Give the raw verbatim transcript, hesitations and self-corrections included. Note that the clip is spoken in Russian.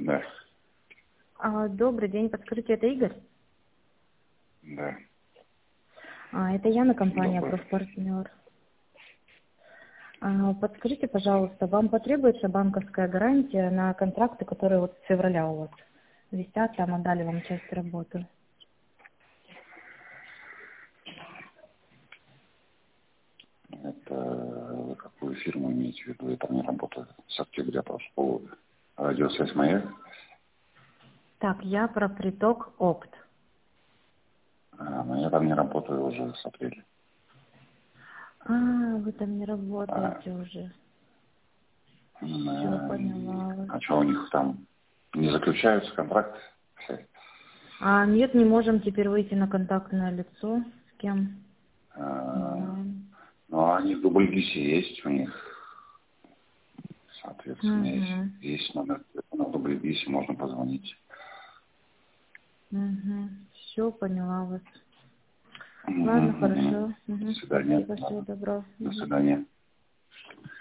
Да. А, добрый день, подскажите, это Игорь? Да. А, это Яна, компания Добрый. «Профпартнер». А, подскажите, пожалуйста, вам потребуется банковская гарантия на контракты, которые вот с февраля у вас висят, там отдали вам часть работы? Это вы какую фирму имеете в виду? Я там не работаю с октября прошлого года. Радиосвязь моя? Так, я про приток Опт. А, но я там не работаю уже с апреля. А, вы там не А, работаете уже. Все, а, поняла вас. а что у них там? Не заключаются контракты? А нет, не можем теперь выйти на контактное лицо. С кем? Не А, знаю. ну, они в Дубльгисе есть у них. Соответственно, есть, Угу. есть номер телефона в Дубльгисе, можно позвонить. Угу. Все, поняла вас. Угу, Ладно, угу. хорошо. До Угу. свидания. Спасибо, всего Ладно. доброго. До Угу. свидания.